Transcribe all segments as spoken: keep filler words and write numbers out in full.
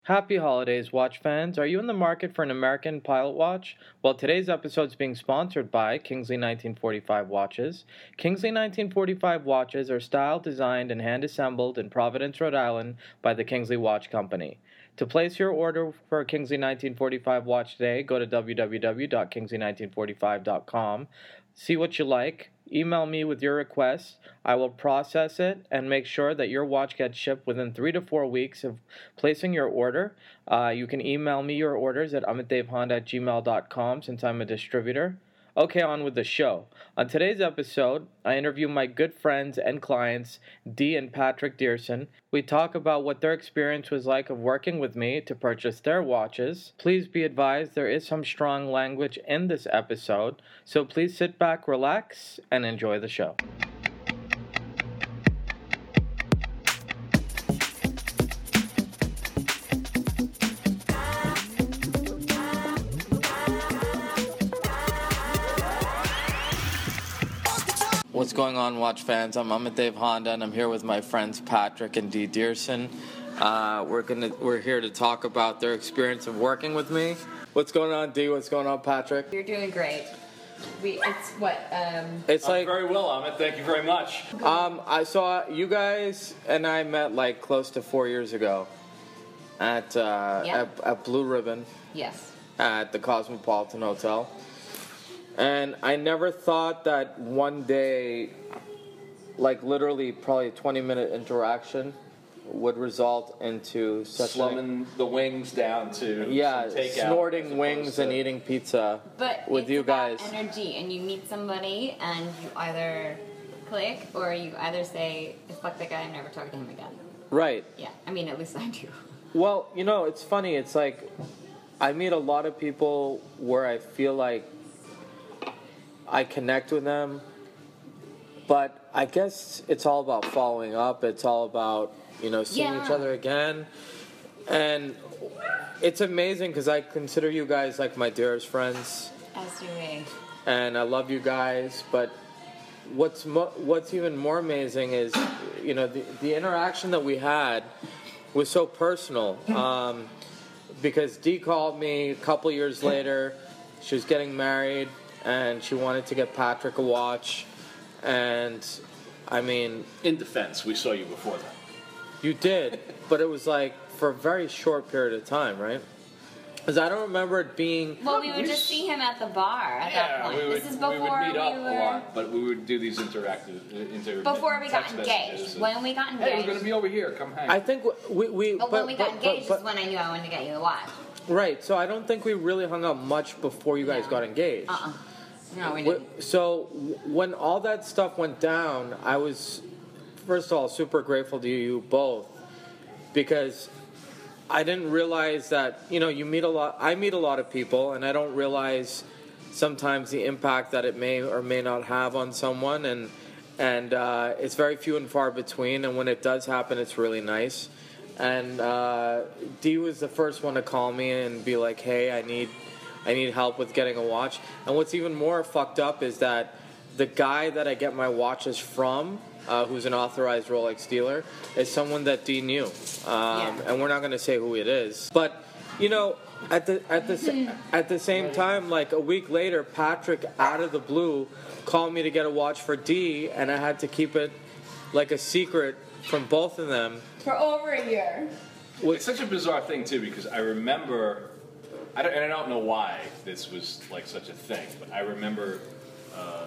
Happy holidays, watch fans. Are you in the market for an American pilot watch? Well, today's episode is being sponsored by Kingsley nineteen forty-five watches. Kingsley nineteen forty-five watches are styled, designed, and hand-assembled in Providence, Rhode Island by the Kingsley Watch Company. To place your order for a Kingsley nineteen forty-five watch today, go to w w w dot kingsley nineteen forty-five dot com. See what you like. Email me with your request. I will process it and make sure that your watch gets shipped within three to four weeks of placing your order. Uh, you can email me your orders at amitdavehonda at gmail dot com since I'm a distributor. Okay, on with the show. On today's episode, I interview my good friends and clients, Dee and Patrick Dearson. We talk about what their experience was like of working with me to purchase their watches. Please be advised there is some strong language in this episode, so please sit back, relax, and enjoy the show. What's going on, watch fans? I'm Amit Dave Honda, and I'm here with my friends Patrick and Dee Dearson. Uh, we're gonna we're here to talk about their experience of working with me. What's going on, Dee? What's going on, Patrick? You're doing great. We it's what um. It's I'm like very well, Amit. Thank you very much. Um, I saw you guys and I met like close to four years ago at uh, Yeah. at, at Blue Ribbon Yes. at the Cosmopolitan Hotel. And I never thought that one day, like literally probably a twenty minute interaction, would result into such a, Slumming the wings down to yeah, some takeout as snorting opposed wings to- and eating pizza But with it's you about guys. energy, and you meet somebody, and you either click or you either say, "Fuck that guy, I'm never talking to him again." Right. Yeah. I mean, at least I do. Well, you know, it's funny. It's like I meet a lot of people where I feel like I connect with them, but I guess it's all about following up. It's all about, you know, seeing Yeah. each other again. And it's amazing because I consider you guys like my dearest friends, As do we. and I love you guys. But what's mo- what's even more amazing is, you know, the, the interaction that we had was so personal. Um, because Dee called me a couple years later. She was getting married, and she wanted to get Patrick a watch. And, I mean, In defense, we saw you before that. you did, but it was like for a very short period of time, right? Because I don't remember it being... Well, we would just see him at the bar at that point. we would, this is we before would meet up we a were. lot, but we would do these interactive uh, inter- Before we got text engaged. messages and, When we got Hey, we're engaged. going to be over here. Come hang. I think we... we But, when we got engaged is when I knew I wanted to get you the watch. Right, so I don't think we really hung out much before you guys No. got engaged. Uh-uh. No, we Wh- didn't. So w- when all that stuff went down, I was, first of all, super grateful to you both, because I didn't realize that, you know, you meet a lot, I meet a lot of people, and I don't realize sometimes the impact that it may or may not have on someone, and and uh, it's very few and far between, and when it does happen, it's really nice. And uh, Dee was the first one to call me and be like, hey, I need I need help with getting a watch. And what's even more fucked up is that the guy that I get my watches from, uh, who's an authorized Rolex dealer, is someone that Dee knew. Um, Yeah. And we're not going to say who it is. But, you know, at the at the sa- at the same time, like a week later, Patrick, out of the blue, called me to get a watch for Dee, and I had to keep it like a secret from both of them. For over a year. It's such a bizarre thing, too, because I remember... I don't, and I don't know why this was like such a thing, but I remember uh,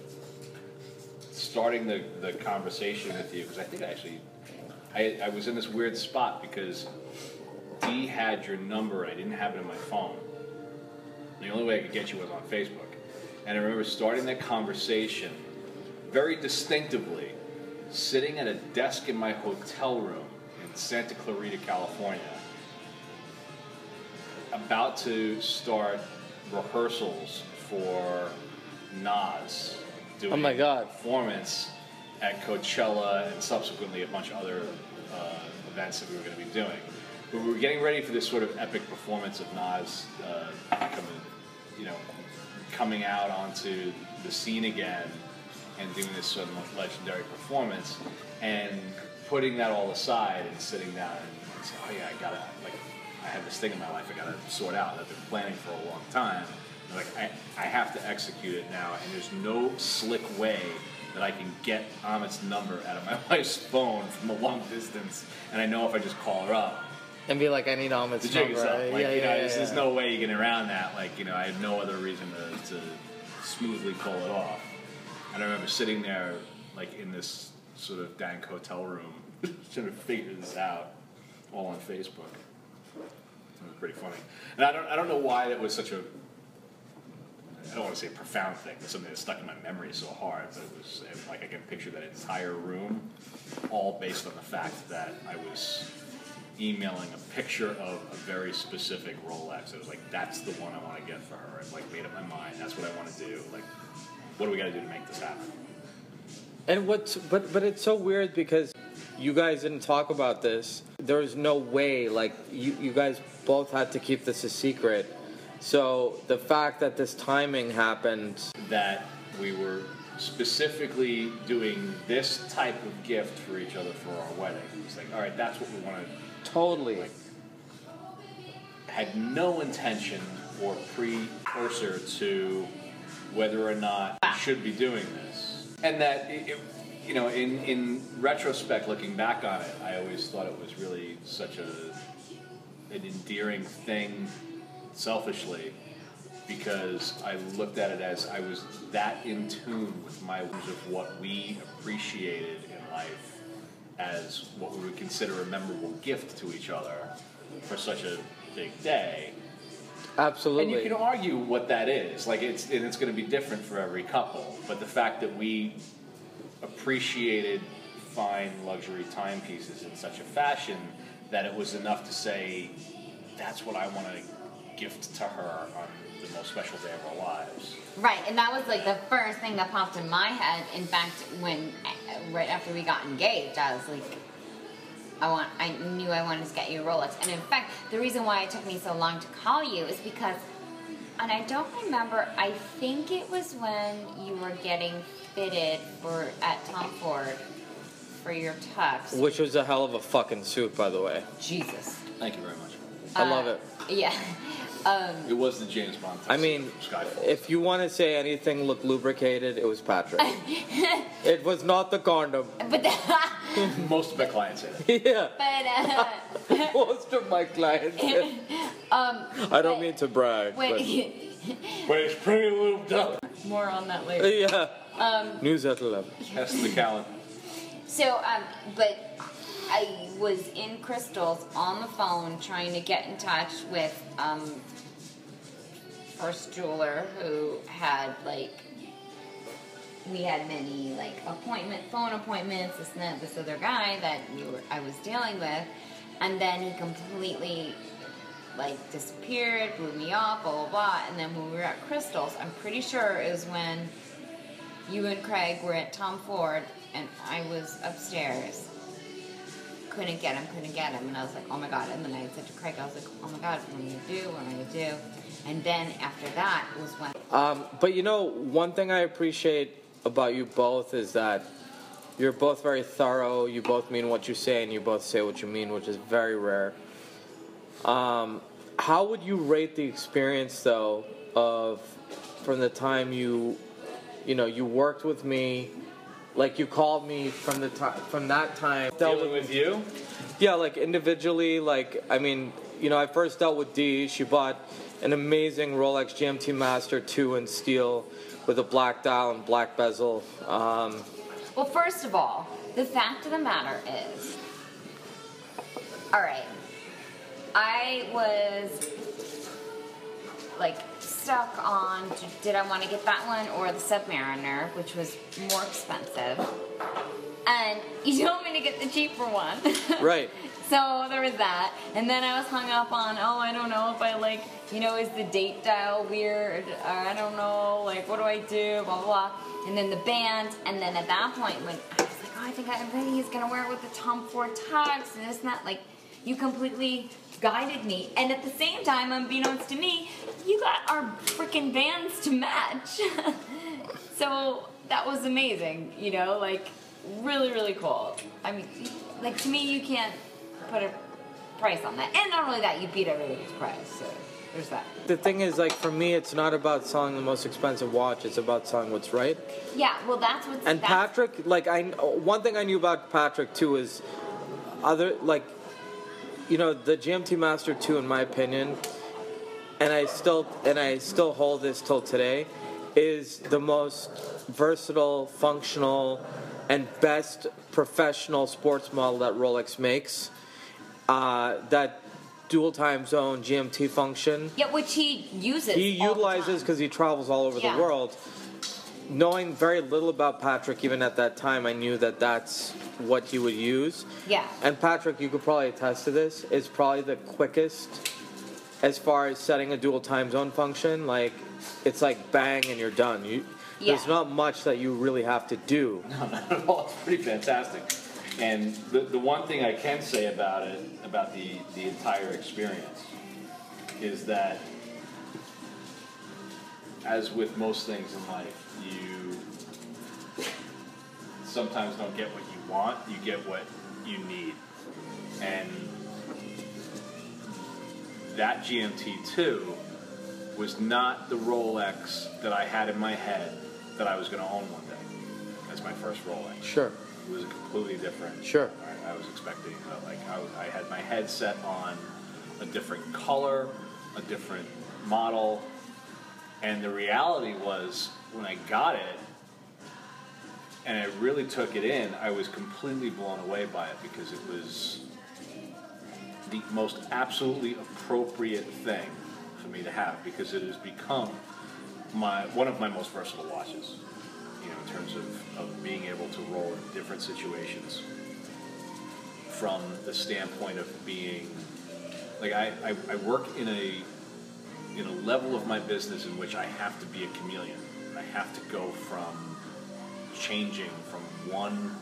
starting the, the conversation with you, because I think I actually, I, I was in this weird spot because Dee had your number and I didn't have it in my phone. The only way I could get you was on Facebook. And I remember starting that conversation very distinctively, sitting at a desk in my hotel room in Santa Clarita, California, about to start rehearsals for Nas doing Oh my God. a performance at Coachella and subsequently a bunch of other uh, events that we were going to be doing. But we were getting ready for this sort of epic performance of Nas uh, coming, you know, coming out onto the scene again and doing this sort of legendary performance, and putting that all aside and sitting down and saying, oh yeah, I gotta, like, I have this thing in my life I got to sort out that I've been planning for a long time. And like I, I have to execute it now, and there's no slick way that I can get Amit's number out of my wife's phone from a long distance, and I know if I just call her up And be like, I need Amit's to check number. us up. Right? Like, yeah, you know, yeah, there's, yeah. there's no way you get around that. Like, you know, I have no other reason to, to smoothly pull it off. And I remember sitting there, like, in this sort of dank hotel room, trying to figure this out, all on Facebook. It was pretty funny. And I don't, I don't know why that was such a, I don't want to say a profound thing, but something that stuck in my memory so hard, but it was, it was like I can picture that entire room, all based on the fact that I was emailing a picture of a very specific Rolex. It was like, that's the one I want to get for her. I've like made up my mind. That's what I want to do. Like, what do we got to do to make this happen? And what's but but it's so weird because you guys didn't talk about this. There was no way, like you you guys both had to keep this a secret. So the fact that this timing happened, That we were specifically doing this type of gift for each other for our wedding. It was like, all right, that's what we want to. totally. Like, had no intention or precursor to whether or not we should be doing this. And that, it, it, you know, in, in retrospect, looking back on it, I always thought it was really such a an endearing thing, selfishly, because I looked at it as I was that in tune with my views of what we appreciated in life as what we would consider a memorable gift to each other for such a big day. Absolutely. And you can argue what that is. Like it's and it's going to be different for every couple. But the fact that we appreciated fine luxury timepieces in such a fashion that it was enough to say, that's what I want to gift to her on the most special day of our lives. Right, and that was like the first thing that popped in my head. In fact, when right after we got engaged, I was like, I want, I knew I wanted to get you a Rolex. And in fact, the reason why it took me so long to call you is because, and I don't remember, I think it was when you were getting fitted for at Tom Ford for your tux. Which was a hell of a fucking suit, by the way. Jesus. Thank you very much. I Uh, love it. Yeah. Um, It was the James Bond. I mean, Skyfall. if you want to say anything looked lubricated, it was Patrick. It was not the condom. but the, Most of my clients say that. Yeah. but uh, Most of my clients. um, I don't but mean to brag, when, But it's pretty lubed up. more on that but later. yeah. Um, News at eleven. That's the calendar. So, um, but I was in Crystal's on the phone trying to get in touch with um, First Jeweler, who had like we had many like appointment phone appointments, this and that, this other guy that we were I was dealing with, and then he completely like disappeared, blew me off, blah blah blah. And then when we were at Crystal's, I'm pretty sure it was when you and Craig were at Tom Ford, and I was upstairs. Couldn't get him, couldn't get him. And I was like, oh my God. And then I said to Craig, I was like, oh my God, what am I going to do? What am I going to do? And then after that was when... Um, but you know, one thing I appreciate about you both is that you're both very thorough. You both mean what you say, and you both say what you mean, which is very rare. Um, how would you rate the experience, though, of from the time you, you know, you worked with me, like you called me from the time from that time. Dealing with you? Yeah, like individually, like, I mean, you know, I first dealt with Dee. She bought an amazing Rolex G M T Master two in steel with a black dial and black bezel. Um, Well, first of all, the fact of the matter is... All right. I was, like, stuck on, did I want to get that one or the Submariner, which was more expensive. And you told me to get the cheaper one. right. So there was that. And then I was hung up on, oh, I don't know if I like, you know, is the date dial weird? Or I don't know, like, what do I do? Blah, blah, blah. And then the band. And then at that point, when I was like, oh, I think I think he's going to wear it with the Tom Ford tux and this and that. Like, you completely guided me. And at the same time, unbeknownst to me, you got our freaking bands to match. So that was amazing, you know, like, really, really cool. I mean, like, to me, you can't put a price on that. And not only that, you beat everybody's price. So there's that. The thing is, like, for me, it's not about selling the most expensive watch. It's about selling what's right. Yeah, well, that's what's... And that's, Patrick, like, I one thing I knew about Patrick, too, is other, like, you know, the G M T Master two, in my opinion, and I still and I still hold this till today, is the most versatile, functional, and best professional sports model that Rolex makes. Uh, that dual time zone G M T function. Yeah, which he uses. He all utilizes because he travels all over Yeah. the world. Knowing very little about Patrick, even at that time, I knew that that's what he would use. Yeah. And Patrick, you could probably attest to this, is probably the quickest as far as setting a dual time zone function. Like, it's like bang and you're done. You, Yeah. There's not much that you really have to do. No, not at all. It's pretty fantastic. And the, the one thing I can say about it, about the, the entire experience, is that, as with most things in life, you sometimes don't get what you want, you get what you need. And that G M T two was not the Rolex that I had in my head that I was going to own one day as my first Rolex. Sure. It was a completely different. Sure. I, I was expecting, uh, like, I, was, I had my head set on a different color, a different model, and the reality was, when I got it, and I really took it in, I was completely blown away by it because it was the most absolutely appropriate thing for me to have, because it has become my one of my most versatile watches, you know, in terms of, of being able to roll in different situations, from the standpoint of being, like, I, I, I work in a in a level of my business in which I have to be a chameleon. I have to go from changing from one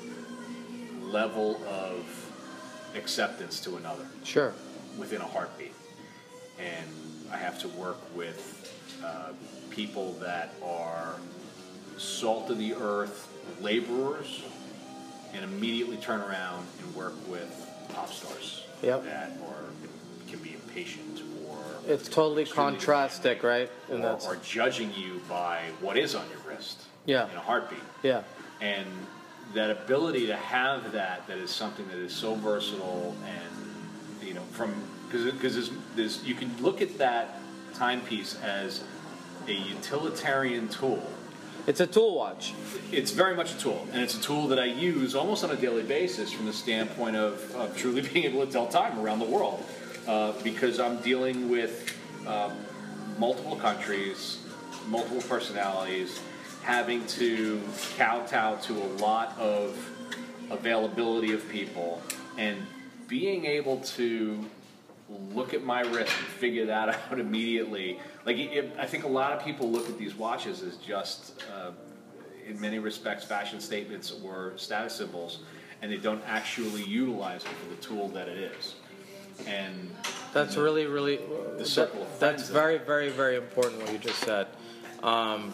level of acceptance to another. Sure. Within a heartbeat. And I have to work with uh, people that are salt of the earth laborers, and immediately turn around and work with pop stars. Yep. That are, can be impatient, or It's totally extremely contrastic, right? And or, that's or judging you by what is on your wrist. Yeah. In a heartbeat. yeah. And that ability to have that, that is something that is so versatile, and, you know, from, because because there's, there's, you can look at that timepiece as a utilitarian tool. It's a tool watch. It's very much a tool, and it's a tool that I use almost on a daily basis from the standpoint of, of truly being able to tell time around the world, uh, because I'm dealing with uh, multiple countries, multiple personalities, having to kowtow to a lot of availability of people, and being able to look at my wrist and figure that out immediately. Like, it, I think a lot of people look at these watches as just, uh, in many respects, fashion statements or status symbols, and they don't actually utilize it for the tool that it is. And That's you know, really, really. the circle that, of That's friends very, very, very important what you just said. Um,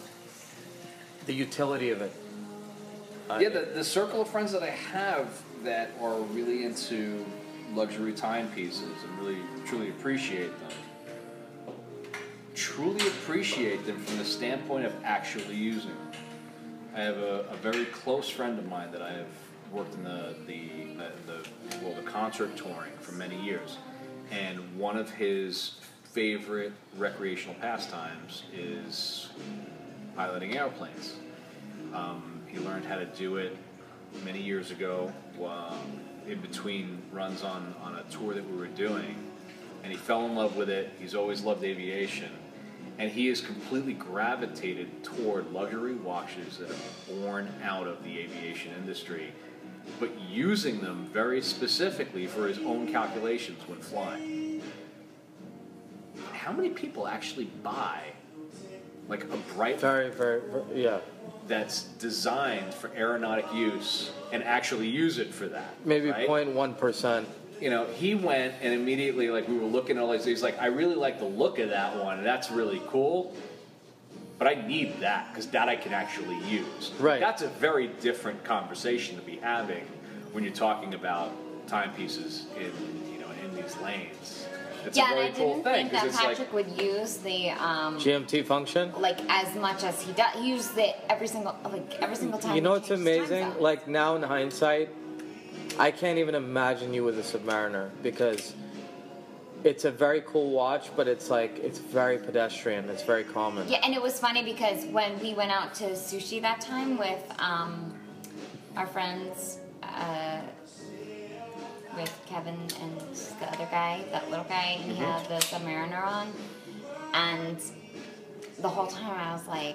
the utility of it. Yeah, the, the circle of friends that I have that are really into luxury timepieces and really truly appreciate them, truly appreciate them from the standpoint of actually using them. I have a, a very close friend of mine that I have worked in the the, the, the well the concert touring for many years, and one of his favorite recreational pastimes is piloting airplanes. Um, he learned how to do it many years ago, um, in between runs on, on a tour that we were doing, and he fell in love with it. He's always loved aviation, and he has completely gravitated toward luxury watches that are born out of the aviation industry, but using them very specifically for his own calculations when flying. How many people actually buy like a bright Very, very, very yeah. that's designed for aeronautic use and actually use it for that? Maybe right? zero point one percent. You know, he went and immediately, like, we were looking at all these, he's like, I really like the look of that one, and that's really cool, but I need that, because that I can actually use. Right. That's a very different conversation to be having when you're talking about timepieces in, you know, in these lanes. It's yeah, a very and I cool didn't thing think that it's Patrick like, would use the um, G M T function. like as much as he does. He uses it every single like every single time. You know he what's changes time amazing? zones. Like now in hindsight, I can't even imagine you with a Submariner because it's a very cool watch, but it's like it's very pedestrian. It's very common. Yeah, and it was funny because when we went out to sushi that time with um, our friends, uh, with Kevin and the other guy, that little guy, and he had the Submariner on, and the whole time I was like,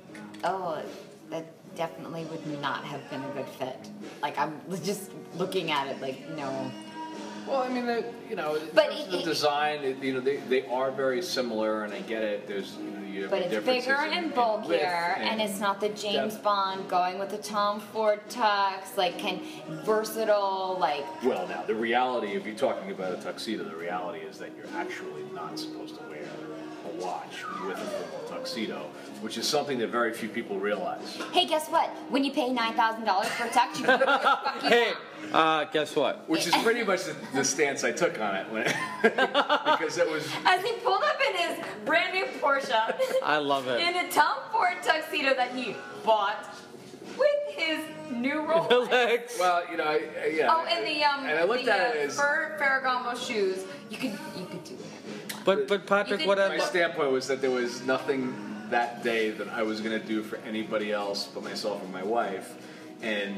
oh, that definitely would not have been a good fit. Like I'm just looking at it like, no. well, I mean, they, you know, in But terms it- of the it- design, it, you know, they, they are very similar, and I get it. There's, you know, you have But it's differences bigger in- and in bulkier, width and it's not the James depth. Bond going with the Tom Ford tux, like can versatile, like Well, now the reality, if you're talking about a tuxedo, the reality is that you're actually not supposed to wear a watch with a full tuxedo, which is something that very few people realize. hey, guess what? When you pay nine thousand dollars for a tux, you can wear your fucking Hey, watch. uh, guess what? Which is pretty much the, the stance I took on it, when because it was. As he pulled up in his brand new Porsche I love it. in a Tom Ford tuxedo that he bought with his new Rolex. Rolex. Well, you know, I, I- yeah. Oh, and the um, and I looked the, at uh, it as fur Ferragamo shoes. You could you could do whatever you want. But but Patrick, You what did- my I lo- standpoint was that there was nothing that day that I was going to do for anybody else but myself and my wife, and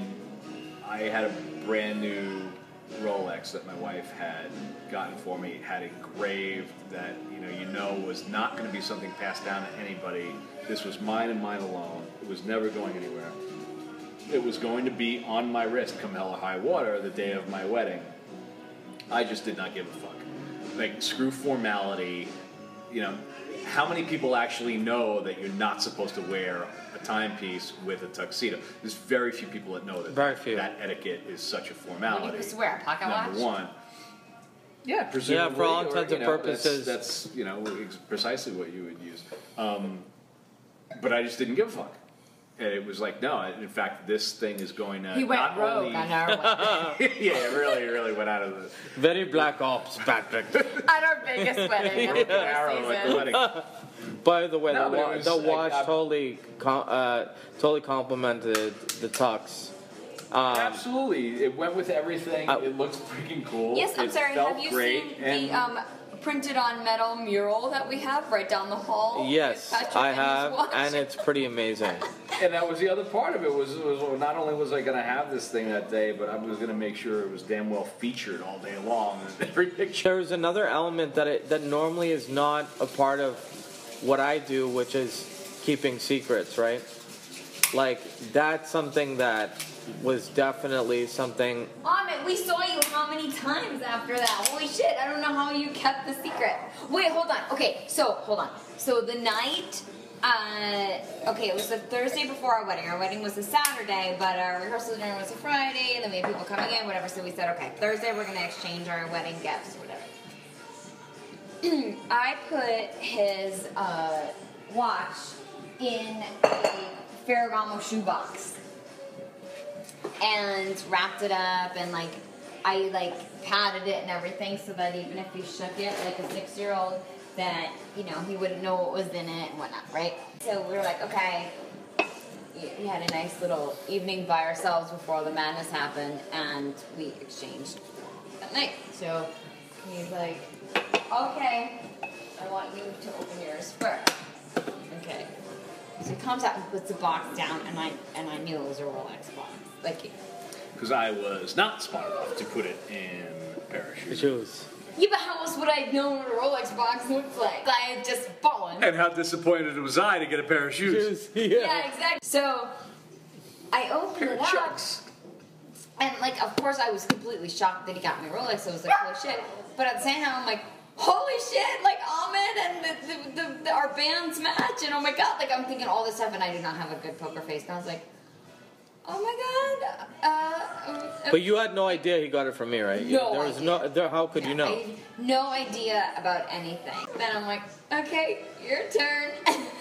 I had a brand new Rolex that my wife had gotten for me, had engraved that you know you know was not going to be something passed down to anybody. This was mine and mine alone. It was never going anywhere. It was going to be on my wrist come hell or high water the day of my wedding. I just did not give a fuck. Like, screw formality. You know, how many people actually know that you're not supposed to wear a timepiece with a tuxedo? There's very few people that know that. Very few. That etiquette is such a What formality. are you supposed to wear? A pocket Number watch? one. Yeah, presumably. Yeah, for all or, intents you and know, purposes. That's, that's, you know, ex- precisely what you would use. Um, but I just didn't give a fuck. And it was like, no, in fact, this thing is going to He went not rogue only... on our wedding. yeah, it really, really went out of the very Black Ops, Patrick. At our biggest wedding of the broken arrow at the season. wedding. By the way, No, the, but it wa- was the like, watch uh, totally com- uh, totally complimented the tux. Um, Absolutely, it went with everything. I- it looked freaking cool. Yes, I'm it sorry. Felt Have you great, seen and the um, printed on metal mural that we have right down the hall? yes, with Patrick I and his have, watch? and it's pretty amazing. and that was the other part of it. Was, was not only was I going to have this thing that day, but I was going to make sure it was damn well featured all day long in every picture. There's another element that it, that normally is not a part of what I do, which is keeping secrets, right? Like that's something that was definitely something. Amit, we saw you how many times after that? Holy shit, I don't know how you kept the secret. Wait, hold on. Okay, so, hold on. So the night, uh, okay, it was the Thursday before our wedding. Our wedding was a Saturday, but our rehearsal dinner was a Friday, and then we had people coming in, whatever, so we said, okay, Thursday we're going to exchange our wedding gifts, whatever. I put his uh, watch in a Ferragamo shoebox and wrapped it up, and like I like patted it and everything so that even if he shook it like a six-year-old, that you know he wouldn't know what was in it and whatnot, right? So we were like, okay. We had a nice little evening by ourselves before the madness happened, and we exchanged that night. So he's like, okay, I want you to open yours first. Okay. So he comes out and puts the box down, and I and I knew it was a Rolex box. Like, Because I was not smart enough to put it in a pair of shoes. Shoes. yeah, but how else would I have known what a Rolex box looked like? I had just fallen. And how disappointed was I to get a pair of shoes. Shoes. Yeah. Yeah, exactly. So I opened Pair it of up. chucks. And, like, of course, I was completely shocked that he got me a Rolex, so I was like, holy shit. But at the same time, I'm like, holy shit, like, Ahmed and the, the, the, the, our bands match, and oh my god, like, I'm thinking all this stuff, and I did not have a good poker face, and I was like, oh my god, uh... um, But you had no idea he got it from me, right? You- No There was idea. no. There, how could you I know? had no idea about anything. Then I'm like, okay, your turn.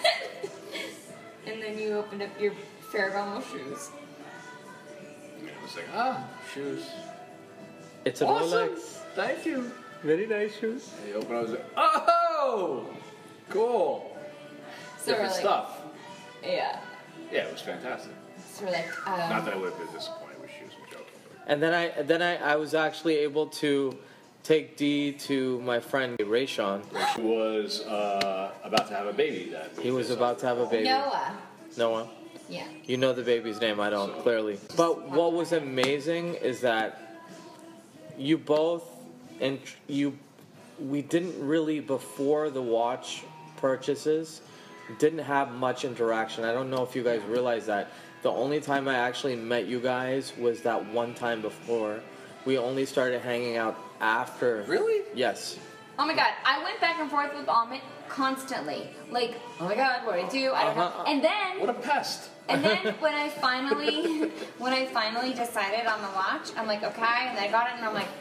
And then you opened up your Ferragamo shoes. I was like, ah, shoes. It's an Awesome. Rolex. Thank you. Very nice shoes. And you open it, I was like, oh, cool. So we're Different like, stuff. yeah. Yeah, it was fantastic. So we're like, um, Not that I would have been disappointed with shoes. I'm joking. And then I then I, I was actually able to take Dee to my friend Rayshawn. She was uh, about to have a baby then. He was about to have a baby. Noah. Noah. Yeah. You know the baby's name, I don't, clearly. But what was amazing is that you both, and you, we didn't really, before the watch purchases, didn't have much interaction. I don't know if you guys realize that. The only time I actually met you guys was that one time before. We only started hanging out after. Really? Yes. Oh my god, I went back and forth with Amit constantly. Like, oh my god, what do I do? I don't Uh-huh. know. And then What a pest. And then when I finally, when I finally decided on the watch, I'm like, okay, and I got it, and I'm like,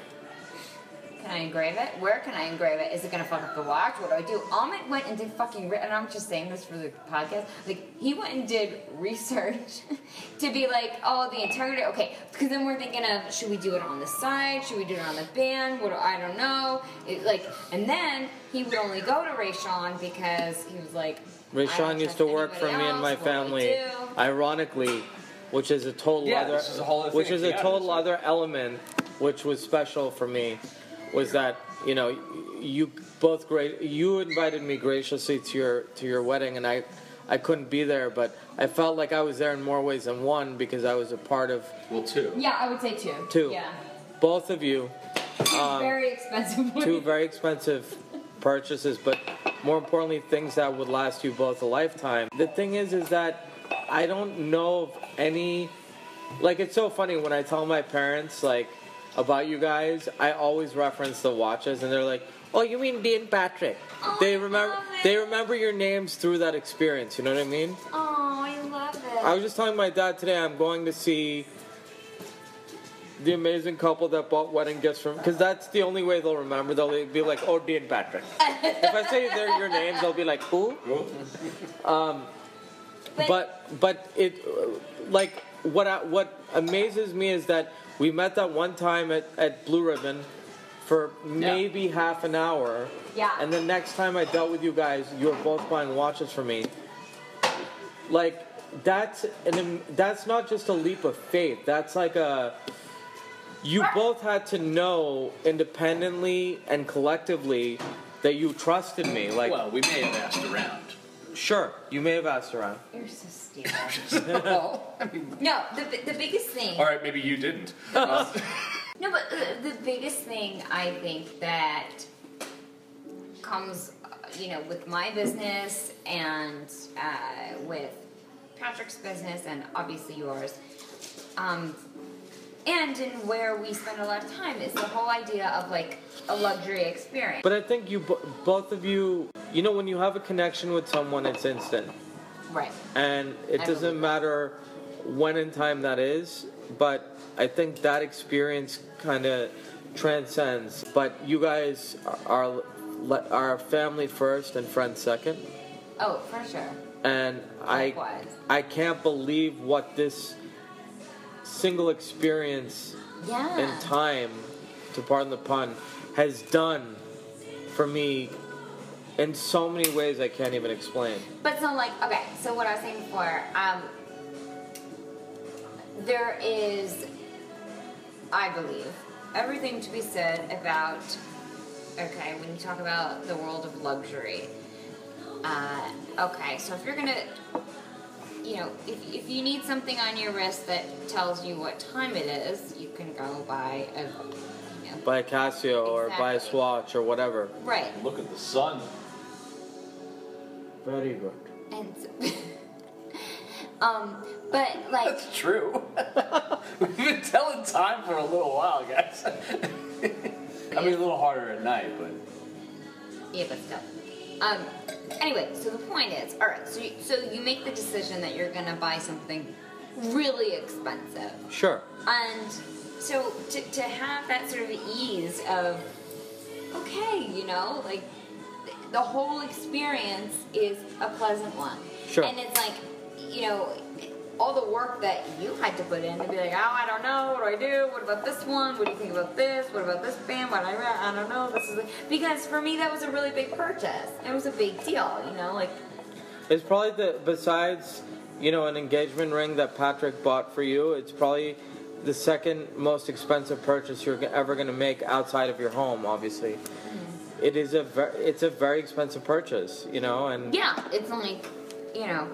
can I engrave it? Where can I engrave it? Is it gonna fuck up the watch? What do I do? Amit went and did fucking, re- and I'm just saying this for the podcast. Like, he went and did research to be like, oh, the integrity. Okay, because then we're thinking of, should we do it on the side? Should we do it on the band? What do, I don't know. It, like, and then he would only go to Rayshawn because he was like. Rayshawn used to work for me and my family. Ironically, which is a total Yeah, other, this is a whole other which thing is at a Keanu's, total right? other element, which was special for me, was that you know you both great. You invited me graciously to your to your wedding, and I, I couldn't be there, but I felt like I was there in more ways than one because I was a part of Well, two. Yeah, I would say two. two. Yeah. Both of you, Two Um, very expensive ones. two very expensive purchases, but more importantly, things that would last you both a lifetime. The thing is, is that I don't know of any, like, it's so funny when I tell my parents, like, about you guys, I always reference the watches, and they're like, oh, you mean Dean Patrick? Oh, they I remember, love it. they remember your names through that experience, you know what I mean? Oh, I love it. I was just telling my dad today I'm going to see the amazing couple that bought wedding gifts from, because that's the only way they'll remember. They'll be like, oh, Dee and Patrick. If I say their your names, they'll be like, who? Um, but but it like what I, what amazes me is that we met that one time at, at Blue Ribbon for maybe half an hour. Yeah. And the next time I dealt with you guys, you were both buying watches for me. Like that's an that's not just a leap of faith. That's like a you both had to know independently and collectively that you trusted me. Like, Well, we may have asked around. sure, you may have asked around. You're so stupid. Well, I mean, No, the the biggest thing. all right, maybe you didn't. Uh, No, but the, the biggest thing I think that comes, uh, you know, with my business and uh, with Patrick's business and obviously yours, um, and in where we spend a lot of time is the whole idea of like a luxury experience. But I think you, bo- both of you, you know, when you have a connection with someone, it's instant. Right. And it I doesn't believe that. matter when in time that is, but I think that experience kind of transcends. But you guys are are family first and friends second. Oh, for sure. And I Likewise. I can't believe what this single experience Yeah. in time, to pardon the pun, has done for me in so many ways I can't even explain. But so like, okay, so what I was saying before, um, there is, I believe, everything to be said about, okay, when you talk about the world of luxury, uh, okay, so if you're gonna, you know, if, if you need something on your wrist that tells you what time it is, you can go buy a, you know, Buy a Casio or buy a Exactly. Swatch or whatever. right, Look at the sun. Very good. and so, um, but like, That's true. We've been telling time for a little while, guys. I mean, a little harder at night, but yeah, but still. Um, anyway, so the point is, all right, so you, so you make the decision that you're gonna buy something really expensive, Sure. and so to to have that sort of ease of, okay, you know, like th- the whole experience is a pleasant one, Sure. and it's like, you know, all the work that you had to put in to be like, oh, I don't know, what do I do? What about this one? What do you think about this? What about this band? What I I don't know. This is because for me that was a really big purchase. It was a big deal, you know, like. It's probably the besides, you know, an engagement ring that Patrick bought for you. It's probably the second most expensive purchase you're ever going to make outside of your home. Obviously, mm-hmm. it is a ver- it's a very expensive purchase, you know, and yeah, it's only, you know,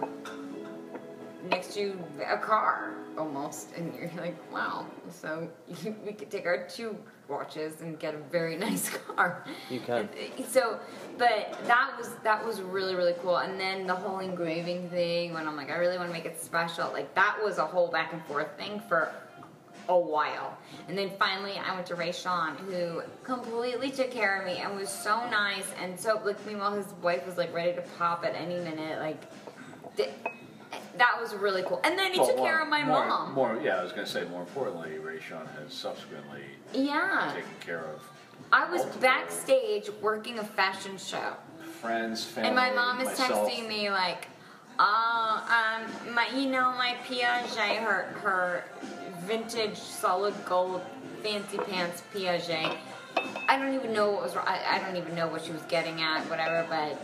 next to a car almost, and you're like, wow. So we could take our two watches and get a very nice car. You can. So, but that was that was really really cool. And then the whole engraving thing, when I'm like, I really want to make it special. Like that was a whole back and forth thing for a while. And then finally, I went to Ray Sean, who completely took care of me and was so nice. And so, like, meanwhile, his wife was like ready to pop at any minute. Like. Th- That was really cool. And then he well, took more, care of my more, mom. More, yeah, I was going to say, more importantly, Ray Sean has subsequently yeah. taken care of. I was backstage working a fashion show. Friends, family, and my mom is myself. texting me like, oh, um, my, you know, my Piaget, her, her vintage solid gold fancy pants Piaget. I don't even know what was wrong. I, I don't even know what she was getting at, whatever, but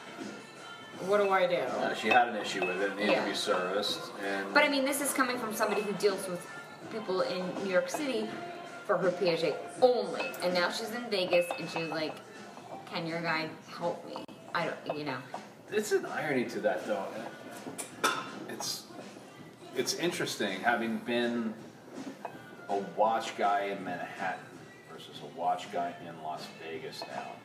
what do I do? Uh, she had an issue with it, it needed Yeah. to be serviced. And But I mean, this is coming from somebody who deals with people in New York City for her Piaget only. And now she's in Vegas and she's like, can your guy help me? I don't, you know. It's an irony to that, though. It's it's interesting having been a watch guy in Manhattan versus a watch guy in Las Vegas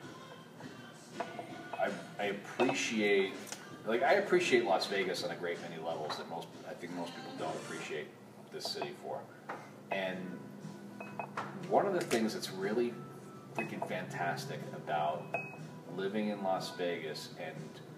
now. I, I appreciate, like I appreciate Las Vegas on a great many levels that most, I think most people don't appreciate this city for. And one of the things that's really freaking fantastic about living in Las Vegas and,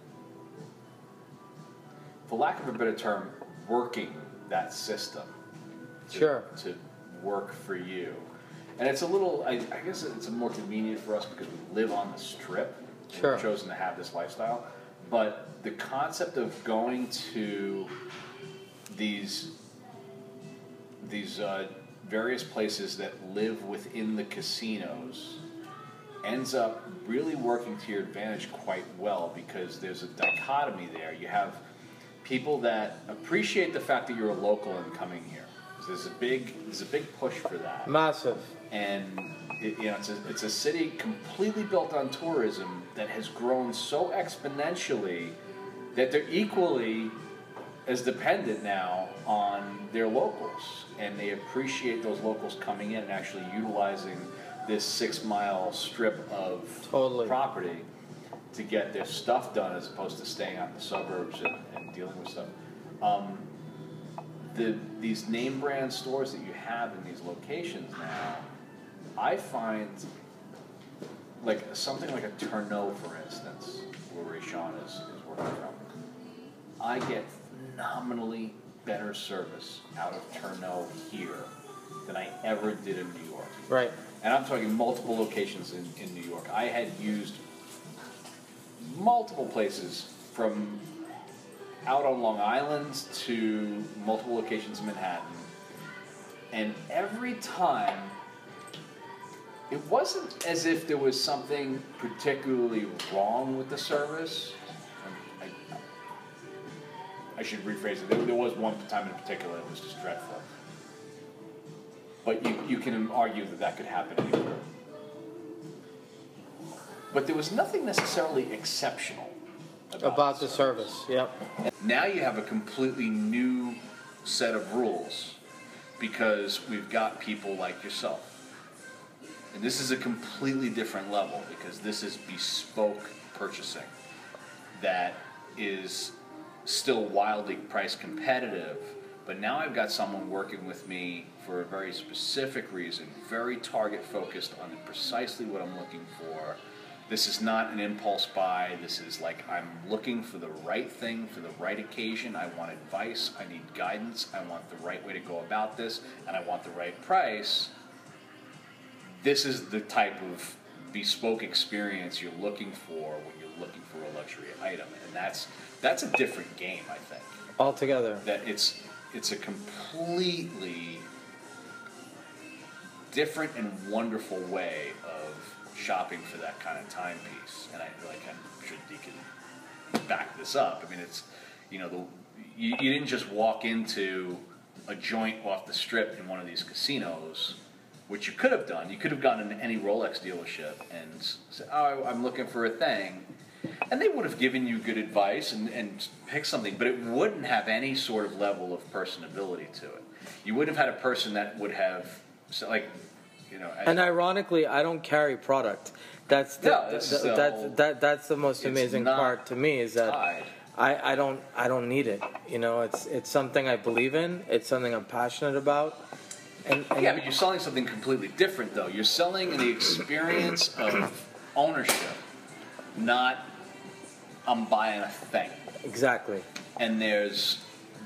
for lack of a better term, working that system to, sure. to work for you. And it's a little, I, I guess it's more convenient for us because we live on the Strip. Sure. We've chosen to have this lifestyle. But the concept of going to these these uh, various places that live within the casinos ends up really working to your advantage quite well because there's a dichotomy there. You have people that appreciate the fact that you're a local and coming here. There's a big there's a big push for that. Massive. And it, you know, it's a, it's a city completely built on tourism that has grown so exponentially that they're equally as dependent now on their locals, and they appreciate those locals coming in and actually utilizing this six-mile strip of Totally. property to get their stuff done as opposed to staying out in the suburbs and, and dealing with stuff. Um, the these name brand stores that you have in these locations now, I find like something like a Tourneau, for instance, where Ray Sean is, is working from. I get phenomenally better service out of Tourneau here than I ever did in New York. Right. And I'm talking multiple locations in, in New York. I had used multiple places from out on Long Island to multiple locations in Manhattan. And every time, it wasn't as if there was something particularly wrong with the service. I, I should rephrase it. There, there was one time in particular that was just dreadful. But you, you can argue that that could happen anywhere. But there was nothing necessarily exceptional about, About the the service. service, yep. Now you have a completely new set of rules because we've got people like yourself. And this is a completely different level because this is bespoke purchasing that is still wildly price competitive, but now I've got someone working with me for a very specific reason, very target focused on precisely what I'm looking for. This is not an impulse buy. This is like I'm looking for the right thing for the right occasion. I want advice. I need guidance. I want the right way to go about this, and I want the right price. This is the type of bespoke experience you're looking for when you're looking for a luxury item, and that's that's a different game, I think. Altogether. That it's it's a completely different and wonderful way of shopping for that kind of timepiece. And I like I'm sure Dee can back this up. I mean, it's you know the you, you didn't just walk into a joint off the strip in one of these casinos, which you could have done. You could have gone into any Rolex dealership and said, "Oh, I'm looking for a thing," and they would have given you good advice and, and picked something, but it wouldn't have any sort of level of personability to it. You wouldn't have had a person that would have, so like, you know. And ironically, I don't carry product. That's the, No, the, it's the- still- that's that that's the most it's amazing not part to me is that tied. I, I don't I don't need it. You know, it's it's something I believe in. It's something I'm passionate about. And, and Yeah, but you're selling something completely different, though. You're selling the experience of ownership, not I'm buying a thing. exactly. And there's,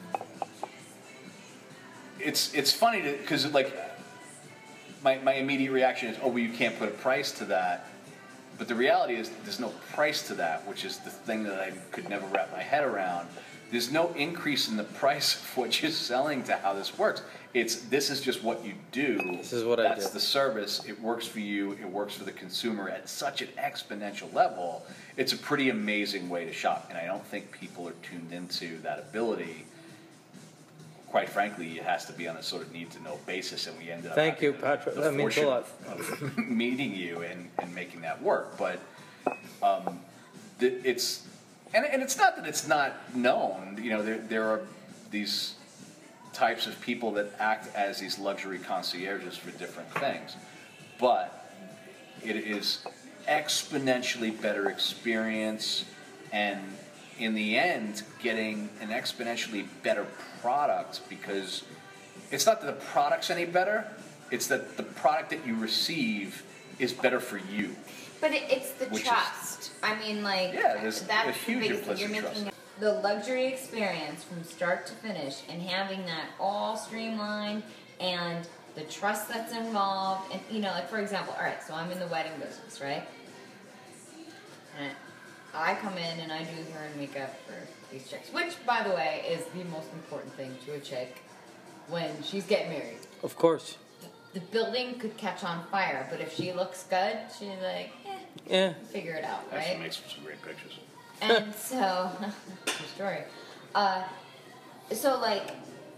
it's it's funny because like my my immediate reaction is, oh, well, you can't put a price to that. But the reality is, there's no price to that, which is the thing that I could never wrap my head around. There's no increase in the price of what you're selling to how this works. It's this is just what you do. This is what I That's do. the service. It works for you. It works for the consumer at such an exponential level. It's a pretty amazing way to shop, and I don't think people are tuned into that ability. Quite frankly, it has to be on a sort of need-to-know basis, and we ended up Thank you, having Patrick. the, That the means a fortune lot. of, of meeting you and, and making that work. But um, th- it's and, and it's not that it's not known. You know, there there are these types of people that act as these luxury concierges for different things, but it is exponentially better experience, and in the end, getting an exponentially better product, because it's not that the product's any better, it's that the product that you receive is better for you. But it, it's the Which is- trust. I mean, like, Yeah, there's that's a the huge biggest thing. You're implicit making trust. the luxury experience from start to finish, and having that all streamlined, and the trust that's involved. And you know, like for example, all right, so I'm in the wedding business, right? And I come in and I do hair and makeup for these chicks, which, by the way, is the most important thing to a chick when she's getting married. Of course. The building could catch on fire, but if she looks good, she's like, eh, Yeah. figure it out, Actually right? makes for some great pictures. And so, true story. Uh, so like,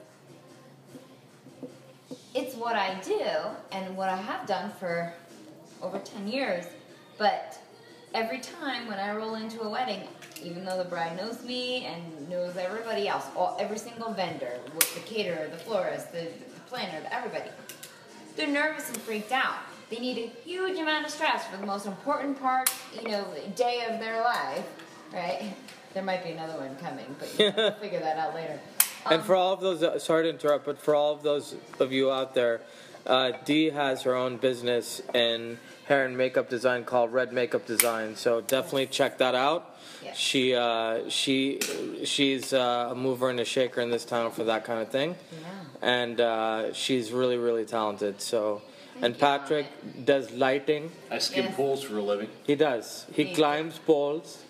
it's what I do and what I have done for over ten years, but every time when I roll into a wedding, even though the bride knows me and knows everybody else, all, every single vendor, with the caterer, the florist, the, the planner, the, everybody, they're nervous and freaked out. They need a huge amount of stress for the most important part, you know, day of their life, right? There might be another one coming, but you know, we'll figure that out later. And Um, for all of those, uh, sorry to interrupt, but for all of those of you out there, uh, Dee has her own business in hair and makeup design called Red Makeup Design. So definitely check that out. Yes. She uh, she she's uh, a mover and a shaker in this town for that kind of thing, Yeah. and uh, she's really really talented. So, Thank and you, Patrick does lighting. I skim Yes. pools for a living. He does. He Me. climbs poles.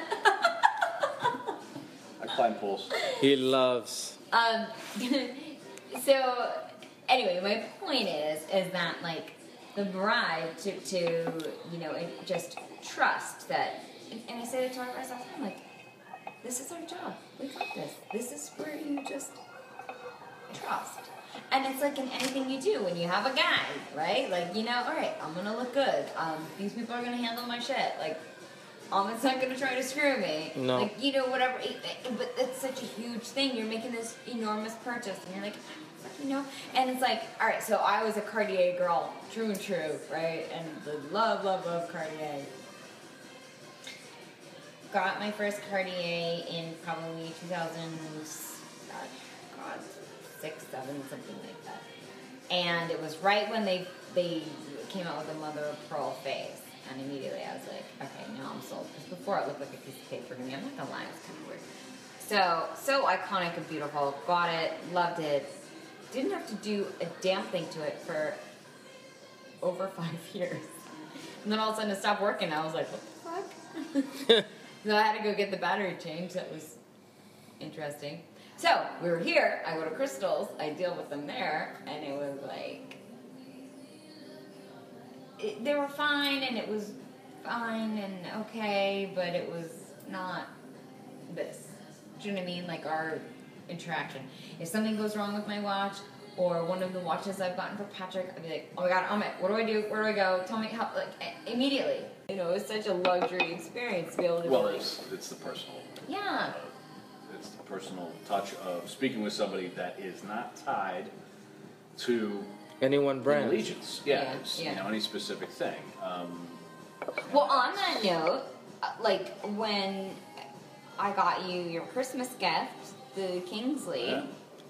I climb pools. He loves. Um, so, anyway, my point is, is that, like, the bride to, to you know, it- just trust that, and, and I say that to our brides all the time, like, this is our job. We got this. This is where you just trust. And it's like in anything you do, when you have a guy, right? Like, you know, all right, I'm going to look good. Um, these people are going to handle my shit. Like, Ahmed's not going to try to screw me. No. Like, you know, whatever. It- it- But it's such a huge thing. You're making this enormous purchase, and you're like, you know? And it's like, all right, so I was a Cartier girl, true and true, right? And the love, love, love Cartier. Got my first Cartier in probably two thousand, God, God, six, seven, something like that. And it was right when they they came out with the mother of pearl face. And immediately I was like, okay, now I'm sold. Because before it looked like a piece of paper to me. I'm not gonna lie, it was kind of weird. So, so iconic and beautiful. Got it, loved it. Didn't have to do a damn thing to it for over five years. And then all of a sudden it stopped working. I was like, what the fuck? So I had to go get the battery changed. That was interesting. So we were here. I go to Crystal's. I deal with them there, and it was like it, they were fine, and it was fine and okay, but it was not this. Do you know what I mean? Like our interaction. If something goes wrong with my watch or one of the watches I've gotten for Patrick, I'd be like, oh my god, Amit, what do I do? Where do I go? Tell me how. Like immediately. You know, it's such a luxury experience to be able to. Well, like, it's it's the personal. Yeah. It's the personal touch of speaking with somebody that is not tied to Any one brand. allegiance. Yeah, Yeah, it's, yeah. you know, any specific thing. Um, Well, on that note, uh, like when I got you your Christmas gift, the Kingsley, Yeah.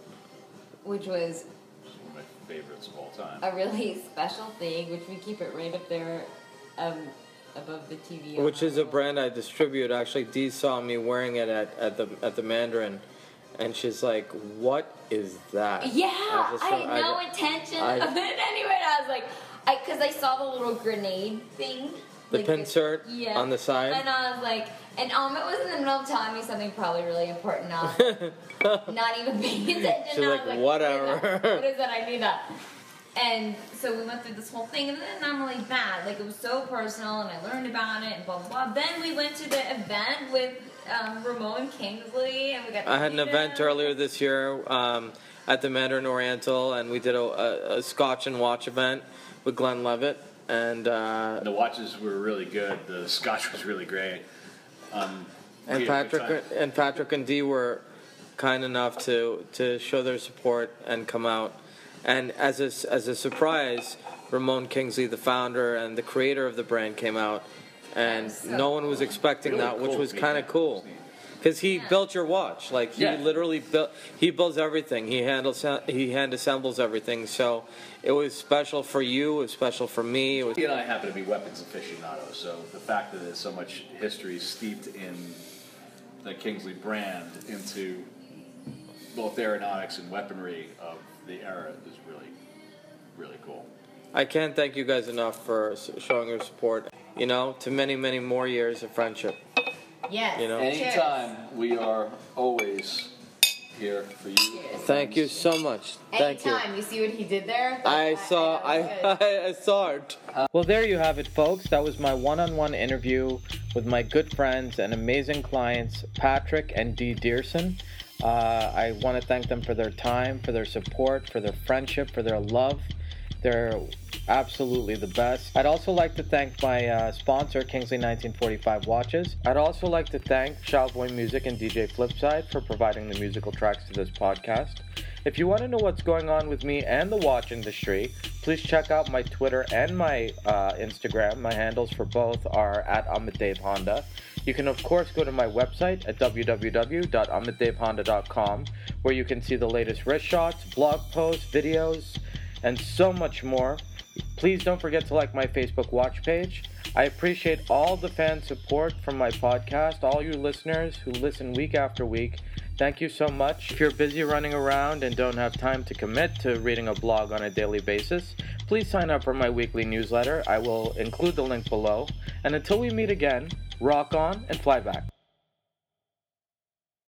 which was one of my favorites of all time. a really special thing, which we keep it right up there um, above the T V. on Which is our a brand I distribute. Actually, Dee saw me wearing it at, at the at the Mandarin, and she's like, "What is that?" Yeah, I just- I had no I- intention I- of it anyway. I was like, I because I saw the little grenade thing. The like pinsert yeah. on the side. And I was like, and Amit was in the middle of telling me something probably really important, not, not even paying attention. She's And I like, was whatever. What is, that? What is that? I need that. And so we went through this whole thing, and then not really bad. Like, it was so personal, and I learned about it, and blah, blah, blah. Then we went to the event with um, Ramon Kingsley, and we got to I had an meet event him. earlier this year um, at the Mandarin Oriental, and we did a, a, a Scotch and watch event with Glenn Levitt. And uh, The watches were really good. The Scotch was really great. Um, we and had a good Patrick time. and Patrick and Dee were kind enough to, to show their support and come out. And as a, as a surprise, Ramon Kingsley, the founder and the creator of the brand, came out, and That was so no one was expecting Really that, which cool was to meet kind of him. cool. Because he Yeah. built your watch, like he Yeah. literally built. He builds everything. He handles. He hand assembles everything. So it was special for you. It was special for me. It was. He and I happen to be weapons aficionados, so the fact that there's so much history steeped in the Kingsley brand into both aeronautics and weaponry of the era is really, really cool. I can't thank you guys enough for s- showing your support. You know, to many, many more years of friendship. Yes. You know. Cheers. Anytime, we are always here for you. Cheers. Thank you so much. Thank you. Anytime. You see what he did there? I saw. I, I, that was good. I, I saw it. Well, there you have it, folks. That was my one-on-one interview with my good friends and amazing clients, Patrick and Dee Dearson. Uh, I want to thank them for their time, for their support, for their friendship, for their love. They're absolutely the best. I'd also like to thank my uh, sponsor, Kingsley nineteen forty-five Watches. I'd also like to thank Chalvoy Music and D J Flipside for providing the musical tracks to this podcast. If you want to know what's going on with me and the watch industry, please check out my Twitter and my uh, Instagram. My handles for both are at Amit Dave Honda. You can, of course, go to my website at w w w dot amit dave honda dot com, where you can see the latest wrist shots, blog posts, videos, and so much more. Please don't forget to like my Facebook watch page. I appreciate all the fan support from my podcast, all you listeners who listen week after week. Thank you so much. If you're busy running around and don't have time to commit to reading a blog on a daily basis, please sign up for my weekly newsletter. I will include the link below. And until we meet again, rock on and fly back.